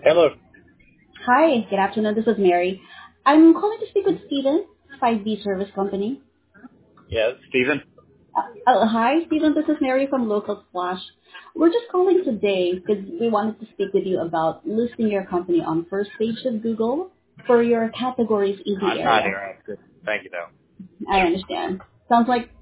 Hello. Hi, good afternoon. This is Mary. I'm calling to speak with Steven, 5D Service Company. Yes, Stephen. Hi, Steven. This is Mary from Local Splash. We're just calling today because we wanted to speak with you about listing your company on first page of Google for your categories easy I'm not area. interested. Thank you, though. I understand. Sounds like